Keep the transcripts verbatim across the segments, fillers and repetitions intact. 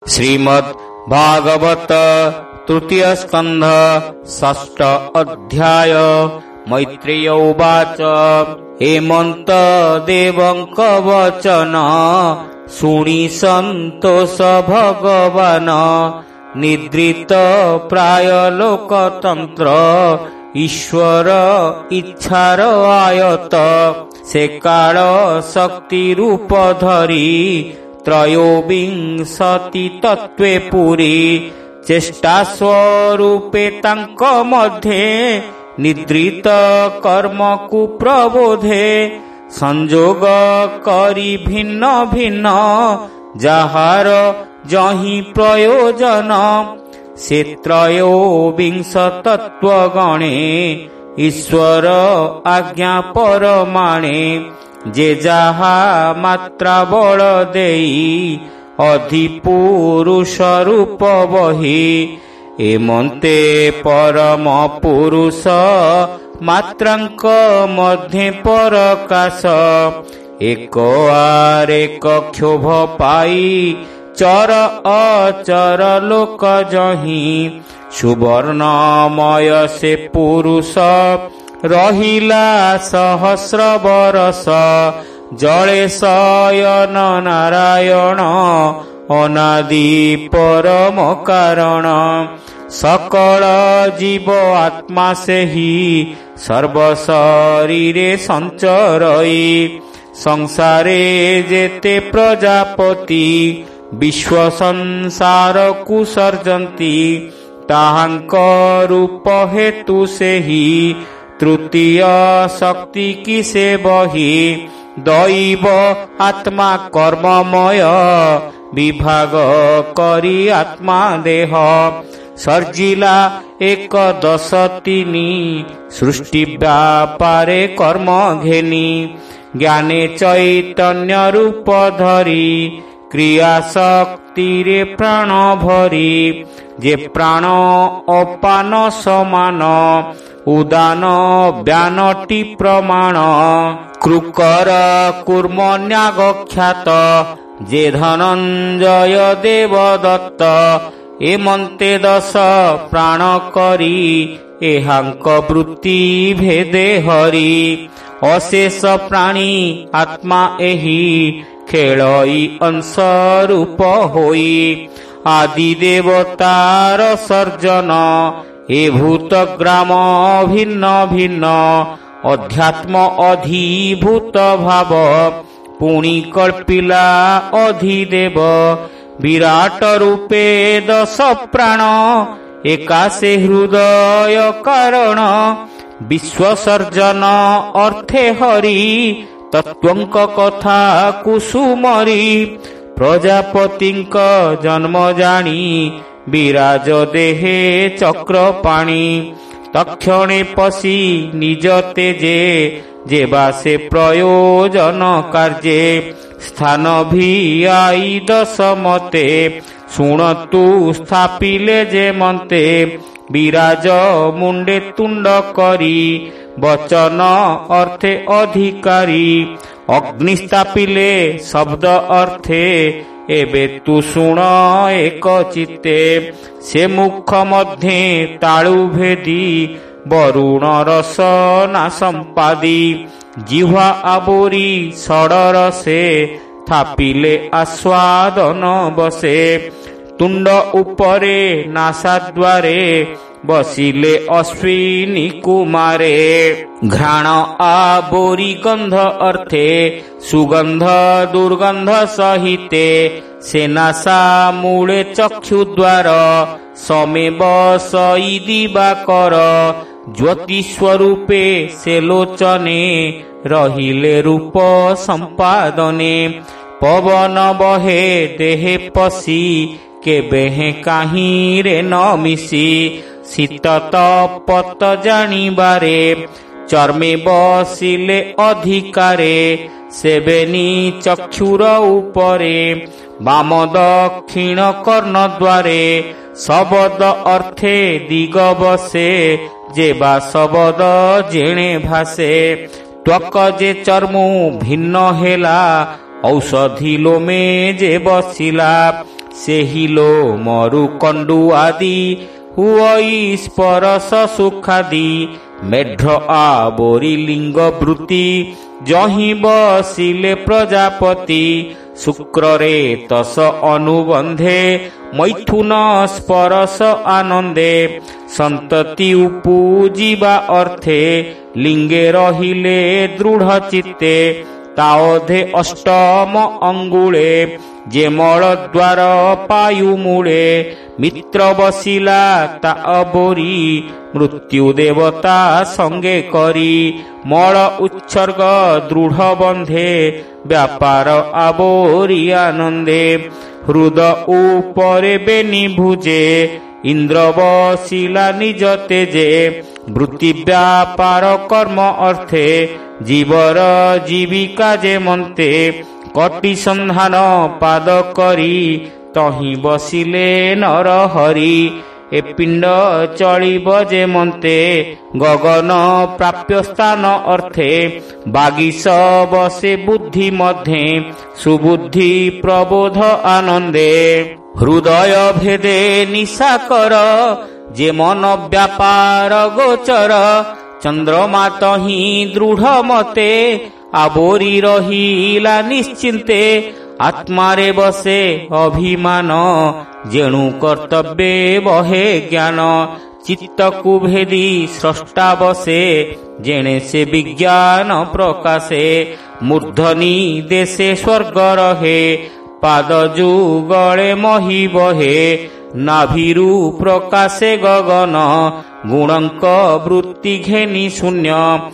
श्रीमद् भागवत तृतीय स्कंध षष्ठ अध्याय। मैत्रेय उवाच हेमंत देवंक वचन शुणी संतोष भगवान निद्रित प्राय लोकतंत्र ईश्वर इच्छार आयत से काल शक्ति रूप धरी त्रयोविंशति तत्वे पुरी चेष्टा स्वरूपे तांक मध्ये निद्रित कर्म कु प्रबोधे संजोग करी भिन्न भिन्न जाहार जहि प्रयोजन से त्रयोविंश तत्व गणे ईश्वर आज्ञा परमाणे जे जाहा मात्रा बल देई अधिपुरुष रूप बही एमंते परम पुरुष मात्रांक मध्ये परकाश एक आर एक क्षोभ पाई चर अचर लोक जही सुवर्णमय से पुरुष रहिला सहस्र बरस जले शयन नारायण अनादि परम कारण सकल जीव आत्मा से ही सर्व शरीरे संचरई संसारे जेते प्रजापति विश्व संसार कुसर्जन्ति ताहांक रूप हेतु से ही तृतीय शक्ति की से बही दैव आत्मा कर्ममय विभाग करी आत्मा देह सर्जिला एक दश तीनी सृष्टि व्यापारे कर्म घेनी ज्ञाने चैतन्य रूप धरी क्रिया शक्ति रे प्राण भरी जे प्राण अपान समान उदान व्यानटी प्रमाण कृकर कूर्मन्यागख्यात जे धनंजय देवदत्त एमंते दश प्राण करी एहांक वृत्ति भेदे हरि अशेष प्राणी आत्मा एहि खेलई अंश रूप होई आदि देवतार सर्जन ए भूत ग्राम भिन्न भिन्न अध्यात्म अधिभूत भाव पुणी कल्पिला अधिदेव विराट रूपे दश प्राण एकासे हृदय कारण विश्व सर्जन अर्थे हरि तत्वंक कथा कुसुमरी प्रजापतिंक जन्म जानी विराज देहे चक्र पाणी तक्षणे पशी निज तेजे जेबासे प्रयोजन कार्ये स्थान भी आई दश मते शुणतु स्थापिले जे मन्ते विराज मुंडे तुंड करी वचन अर्थे अधिकारी अग्नि स्थापिले शब्द अर्थे एबे तु शुण एक चित्ते से मुख मध्ये ताळु भेदी वरुण रस ना संपादी जिह्वा आबोरी षडर से थापिले आस्वादन बसे तुंड उपरे नासाद्वारे बसिले अश्विनी कुमारे घ्राण आबोरी गंध अर्थे सुगंध दुर्गंध सहिते से नासा मूले चक्षुद्वार समे बसई दिवाकर ज्योति स्वरूपे से लोचने रहिले रूप संपादने पवन बहे देहे पसी केबे काहीं रे न मिसी शीत तपत जानिबारे चर्मे बसिले अधिकारे सेबेनी चक्षुर उपरे बाम दक्षिण कर्ण द्वारे शबद अर्थे दिग बसे जेबा शबद जेणे भासे त्वक जे चर्मु भिन्न हेला औषधि लोमे जे बसिला ସେହିଲୋ ମରୁ କଣ୍ଡୁ ଆଦି ହୁଅଇ ସ୍ପରଶ ସୁଖାଦି ମେଢ୍ର ଆବୋରି ଲିଙ୍ଗ ବୃତ୍ତି ଯହିଁ ବସିଲେ ପ୍ରଜାପତି ଶୁକ୍ରରେ ତସ ଅନୁବନ୍ଧେ ମୈଥୁନ ସ୍ପରଶ ଆନନ୍ଦେ ସନ୍ତତି ଉପୁଜିବା ଅର୍ଥେ ଲିଙ୍ଗେ ରହିଲେ ଦୃଢ଼ ଚିତ୍ତେ ତାଅଧେ ଅଷ୍ଟମ ଅଙ୍ଗୁଳେ ଯେ ମଳ ଦ୍ୱାର ପାୟୁ ମୂଳେ ମିତ୍ର ବସିଲା ତା ଅବୋରି ମୃତ୍ୟୁ ଦେବତା ସଙ୍ଗେ କରି ମଳ ଉତ୍ସର୍ଗ ଦୃଢ଼ ବନ୍ଧେ ବ୍ୟାପାର ଆବୋରି ଆନନ୍ଦେ ହୃଦ ଉପରେ ବେନି ଭୁଜେ ଇନ୍ଦ୍ର ବସିଲା ନିଜ ତେଜେ ବୃତ୍ତି ବ୍ୟାପାର କର୍ମ ଅର୍ଥେ ଜୀବର ଜୀବିକା ଯେ ମନ୍ତେ କଟି ସନ୍ଧାନ ପାଦ କରି ତହିଁ ବସିଲେ ନର ହରି ଏ ପିଣ୍ଡ ଚଳିବ ଯେ ମନ୍ତେ ଗଗନ ପ୍ରାପ୍ୟ ସ୍ଥାନ ଅର୍ଥେ ବାଗିଶ ବସେ ବୁଦ୍ଧି ମଧ୍ୟେ ସୁବୁଦ୍ଧି ପ୍ରବୋଧ ଆନନ୍ଦେ ହୃଦୟ ଭେଦେ ନିଶାକର ଯେ ମନ ବ୍ୟାପାର ଗୋଚର ଚନ୍ଦ୍ରମା ତହିଁ ଦୃଢ଼ ମତେ ଆବୋରି ରହିଲା ନିଶ୍ଚିନ୍ତେ ଆତ୍ମାରେ ବସେ ଅଭିମାନ ଯେଣୁ କର୍ତ୍ତବ୍ୟ ବହେ ଜ୍ଞାନ ଚିତ୍ତକୁ ଭେଦି ସ୍ରଷ୍ଟା ବସେ ଯେଣେ ସେ ବିଜ୍ଞାନ ପ୍ରକାଶେ ମୂର୍ଧନି ଦେଶେ ସ୍ୱର୍ଗ ରହେ ପାଦ ଯୁଗଳେ ମହି ବହେ ନାଭିରୁ ପ୍ରକାଶେ ଗଗନ ଗୁଣଙ୍କ ବୃତ୍ତି ଘେନି ଶୂନ୍ୟ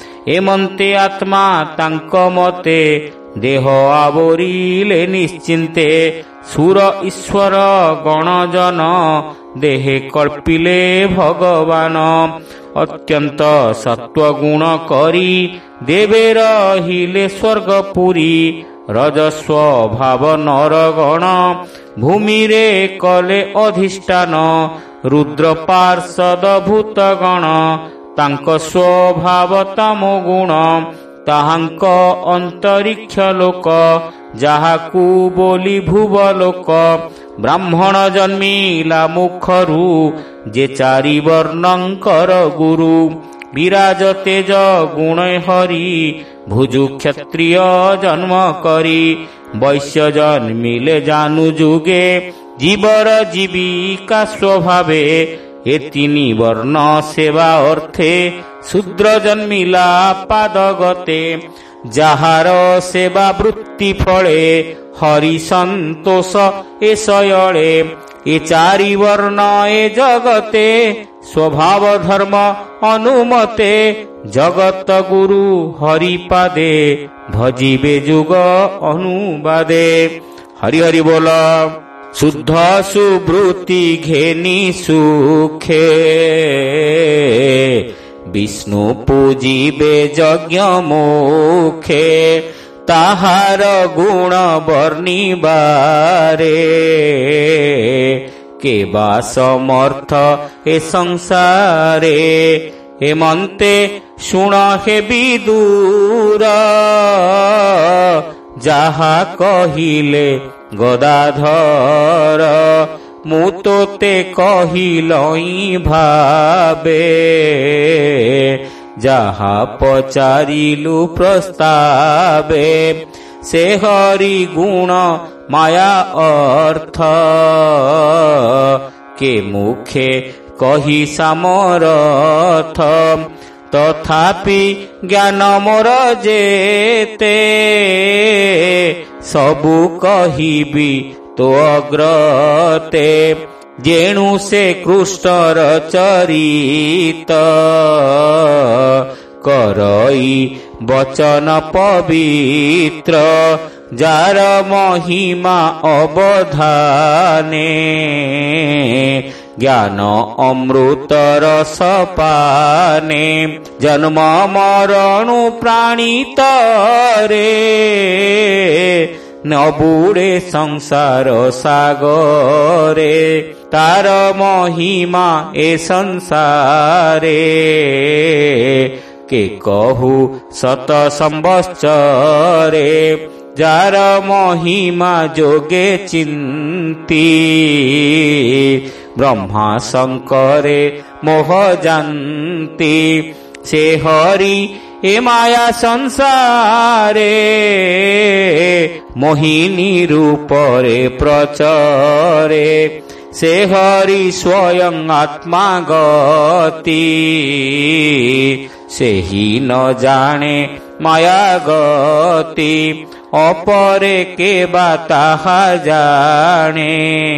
ଏମନ୍ତେ ଆତ୍ମା ତାଙ୍କ ମତେ ଦେହ ଆବୋରିଲେ ନିଶ୍ଚିନ୍ତେ ସୁର ଈଶ୍ୱର ଗଣଜନ ଦେହେ କଳ୍ପିଲେ ଭଗବାନ ଅତ୍ୟନ୍ତ ସତ୍ୱଗୁଣ କରି ଦେବେ ରହିଲେ ସ୍ୱର୍ଗପୁରୀ ରଜସ୍ୱ ଭାବ ନରଗଣ ଭୂମିରେ କଲେ ଅଧିଷ୍ଠାନ ରୁଦ୍ର ପାର୍ଷଦ ଭୂତଗଣ ତାଙ୍କ ସ୍ୱଭାବ ତମ ଗୁଣ ତାହାଙ୍କ ଅନ୍ତରିକ୍ଷ ଲୋକ ଯାହାକୁ ବୋଲି ଭୁବ ଲୋକ ବ୍ରାହ୍ମଣ ଜନ୍ମିଲା ମୁଖରୁ ଯେ ଚାରି ବର୍ଣ୍ଣଙ୍କର ଗୁରୁ ବିରାଜ ତେଜ ଗୁଣ ହରି ଭୁଜୁ କ୍ଷତ୍ରିୟ ଜନ୍ମ କରି ବୈଶ୍ୟ ଜନ୍ମିଲେ ଜାନୁ ଯୁଗେ ଜୀବର ଜୀବିକା ସ୍ୱଭାବେ ଏ ତିନି ବର୍ଣ୍ଣ ସେବା ଅର୍ଥେ ଶୂଦ୍ର ଜନ୍ମିଲା ପାଦଗତେ ଯାହାର ସେବା ବୃତ୍ତି ଫଳେ ହରି ସନ୍ତୋଷ ଏ ଶୟଳେ ଏ ଚାରି ବର୍ଣ୍ଣ ଏ ଜଗତେ ସ୍ୱଭାବ ଧର୍ମ ଅନୁମତେ ଜଗତ ଗୁରୁ ହରିପାଦେ ଭଜିବେ ଯୁଗ ଅନୁବାଦେ ହରି ହରି ବୋଲ ଶୁଦ୍ଧ ସୁବୃତ୍ତି ଘେନି ସୁଖେ ବିଷ୍ଣୁ ପୂଜିବେ ଯଜ୍ଞ ମୁଖେ ତାହାର ଗୁଣ ବର୍ଣ୍ଣିବାରେ କେବା ସମର୍ଥ ଏ ସଂସାରେ ହେମନ୍ତେ ଶୁଣ ହେ ବିଦୁର ଯାହା କହିଲେ ଗଦାଧର ମୁଁ ତୋତେ କହିଲଇଁ ଭାବେ ଯାହା ପଚାରିଲୁ ପ୍ରସ୍ତାବେ ସେ ହରି ଗୁଣ ମାୟା ଅର୍ଥ କେ ମୁଖେ କହି ସାମରଥ ତଥାପି ଜ୍ଞାନ ମୋର ଯେତେ ସବୁ କହିବି ତୋ ଅଗ୍ରତେ ଯେଣୁ ସେ କୃଷ୍ଣର ଚରିତ କରଇ ବଚନ ପବିତ୍ର ଯାର ମହିମା ଅବଧାନେ ଜ୍ଞାନ ଅମୃତ ରସ ପାନେ ଜନ୍ମ ମରଣୁ ପ୍ରାଣିତରେ ନବୁଡ଼େ ସଂସାର ସାଗରେ ତାର ମହିମା ଏ ସଂସାରେ କେ କହୁ ଶତ ସମ୍ବତ୍ସରେ जार महिमा जोगे चिंती ब्रह्मा शंकरे मोह जानती से हरि ए माया संसारे मोहिनी रूपरे प्रचरे से हरि स्वयं आत्मा गति से ही न जाने माया गति अपरे के बाता जाने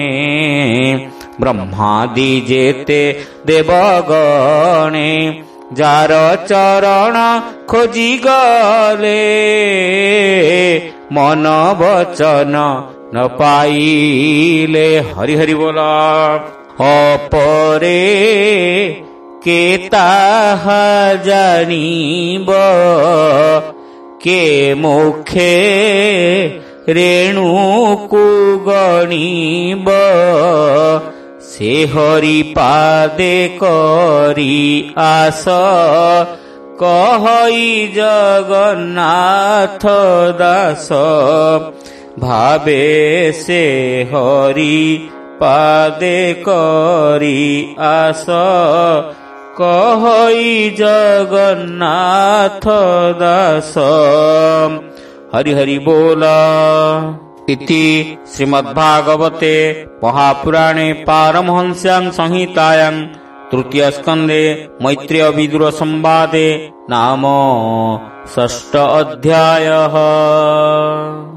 ब्रह्मादि जेते देवगणे जार चरण खोजी गले मन वचन न पाइले। हरि हरि बोला। अपरे के ताहा जानिब के मुखे रेणु को गणिब से हरि पादे करी आस कहई जगन्नाथ दास भावे से हरि पादे करी आस कहई जगन्नाथ दास। हरि हरि बोला। इति श्रीमद्भागवते महापुराणे पारमहंस्यां संहितायां तृतीय स्कंदे मैत्रेय विदुर संवादे नाम षष्ठ अध्यायः।